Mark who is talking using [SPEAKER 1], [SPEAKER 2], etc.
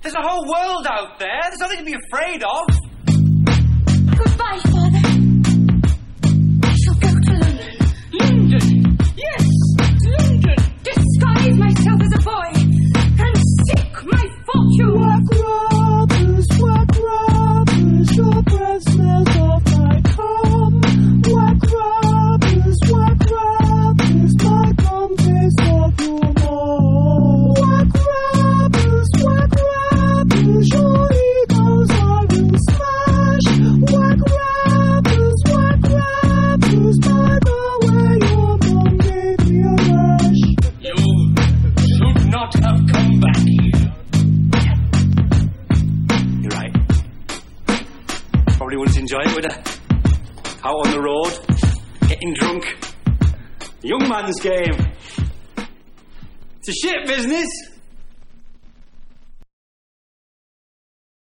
[SPEAKER 1] There's a whole world out there. There's nothing to be afraid of.
[SPEAKER 2] Goodbye, Father. I shall go to London. London? Yes, London. Disguise myself as a boy and seek my fortune.
[SPEAKER 3] Whack rubbers, your breath smells of my cum. Whack rubbers, my cum tastes of your mom. Whack rubbers, your egos I will smash. Whack rubbers, by the way your mom gave me a rash.
[SPEAKER 1] You should not have come back here. You're right. Probably wouldn't enjoy it, would I? Out on the road, getting drunk. Young man's game. It's a shit business.